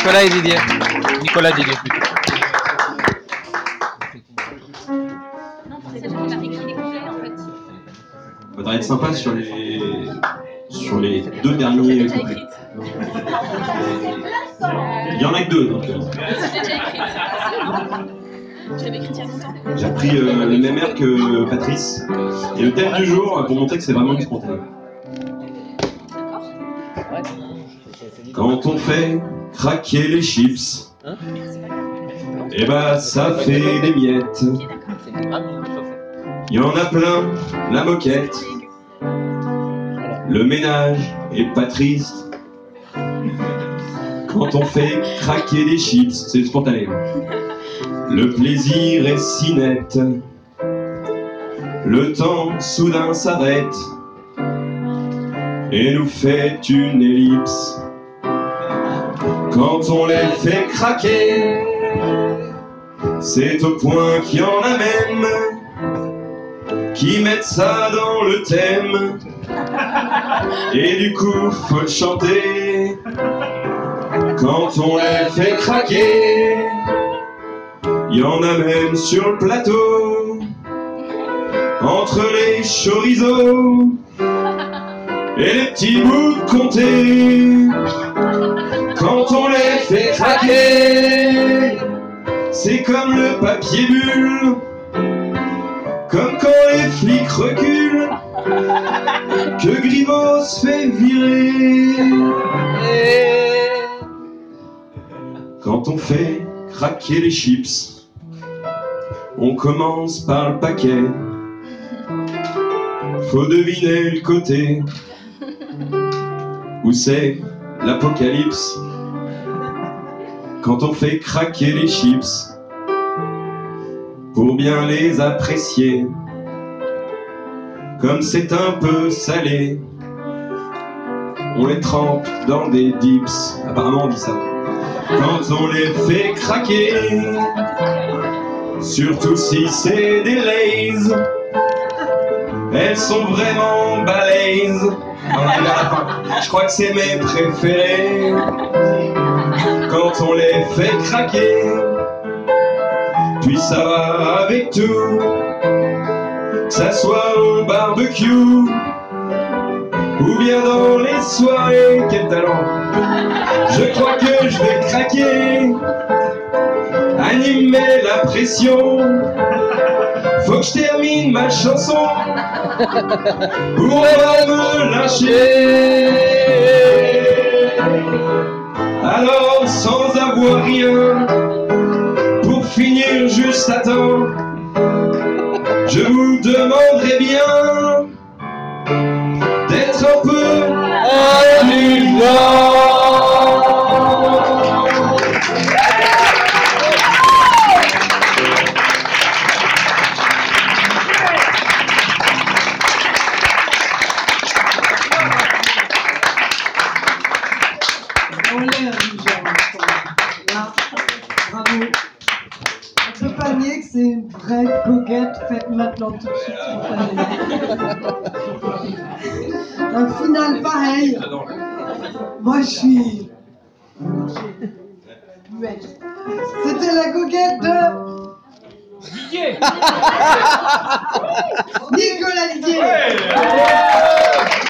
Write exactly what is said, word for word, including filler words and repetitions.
Nicolas et Didier. Nicolas Didier plutôt. Faudrait être sympa sur les sur les deux derniers couplets. Il y en a que deux, donc. Euh... J'ai appris euh, le même air que Patrice. Et le thème du jour, pour montrer que c'est vraiment spontané. Quand on fait craquer les chips, et bah ça fait des miettes. Il y en a plein, la moquette. Le ménage est pas triste. Quand on fait craquer des chips, c'est spontané. Le plaisir est si net. Le temps soudain s'arrête et nous fait une ellipse. Quand on les fait craquer, c'est au point qu'il y en a même qui mettent ça dans le thème. Et du coup, faut le chanter. Quand on les fait craquer, il y en a même sur le plateau, entre les chorizo et les petits bouts de comté. Quand on les fait craquer, c'est comme le papier bulle, comme quand les flics reculent, que Griveaux se fait virer. Quand on fait craquer les chips, on commence par le paquet. Faut deviner le côté où c'est l'apocalypse. Quand on fait craquer les chips, pour bien les apprécier, comme c'est un peu salé, on les trempe dans des dips. Apparemment on dit ça. Quand on les fait craquer, surtout si c'est des Lays, elles sont vraiment balèzes. On arrive à la fin. Je crois que c'est mes préférés. Quand on les fait craquer, puis ça va avec tout, que ça soit au barbecue ou bien dans les soirées. Quel talent! Je crois que je vais craquer, animer la pression. Faut que je termine ma chanson pour on va me lâcher. Alors sans avoir rien, pour finir juste à temps, je vous demanderai bien d'être un peu indulgent. Bravo. On peut pas nier que c'est une vraie goguette faite maintenant tout de suite spontanément. Un final pareil. Moi je suis muette. C'était la goguette de Didier. Nicolas Didier.